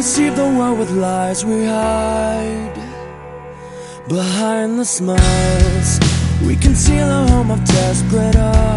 deceive the world with lies we hide. Behind the smiles, we conceal a home of desperate eyes.